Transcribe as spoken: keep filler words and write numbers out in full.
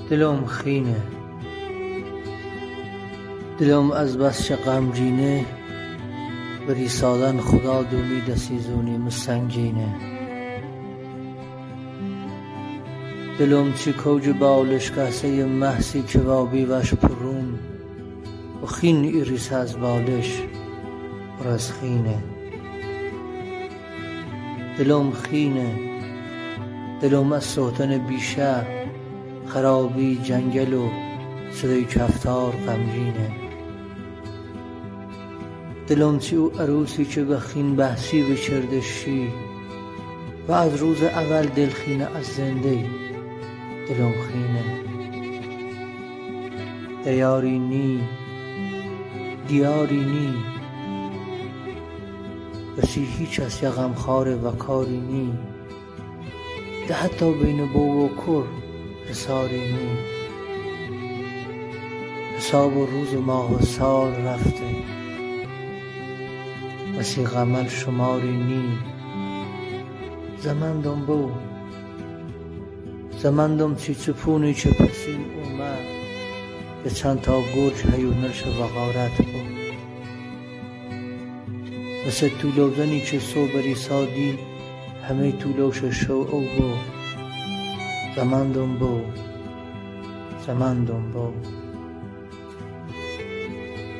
دلم خینه، دلم از بس چه غمگینه، بری سالن خدا دومی دسیزونی مسنگینه. دلم چی کوج بالش کاسه محسی کبابی وش پرون و خین ایریس از بالش پر از خینه. دلم خینه، دلم از سوتن بیشه، خرابی جنگل و صدای کفتار غمگینه. دلم چی او عروسی که به خین بحثی بچردشی و از روز اول دلخینه از زنده دلم خینه. دیاری نی دیاری نی بسی هیچ از یه غمخوار و کاری نی، ده حتی بین بو و کر حساری نی. حساب و روز و ماه و سال رفته، بسی غمل شماری نی. زمندم بو زمندم چی چپونی چه پسین اومد، به چند تا گرج هیونش و غارت بود. مثل طولوزنی که سو بری سادی همه طولوش شو او بو. زمندم بو زمندم بو